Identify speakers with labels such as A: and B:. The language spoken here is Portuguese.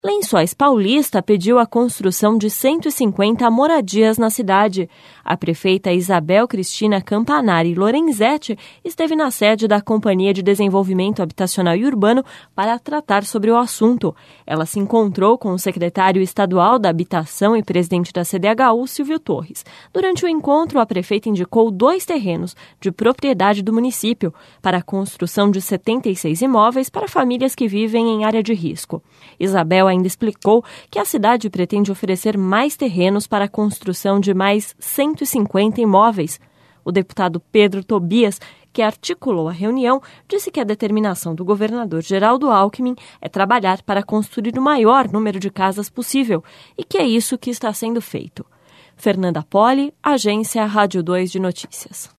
A: Lençóis Paulista pediu a construção de 150 moradias na cidade. A prefeita Isabel Cristina Campanari Lorenzetti esteve na sede da Companhia de Desenvolvimento Habitacional e Urbano para tratar sobre o assunto. Ela se encontrou com o secretário estadual da Habitação e presidente da CDHU, Silvio Torres. Durante o encontro, a prefeita indicou 2 terrenos de propriedade do município para a construção de 76 imóveis para famílias que vivem em área de risco. Isabel ainda explicou que a cidade pretende oferecer mais terrenos para a construção de mais 150 imóveis. O deputado Pedro Tobias, que articulou a reunião, disse que a determinação do governador Geraldo Alckmin é trabalhar para construir o maior número de casas possível e que é isso que está sendo feito. Fernanda Poli, Agência Rádio 2 de Notícias.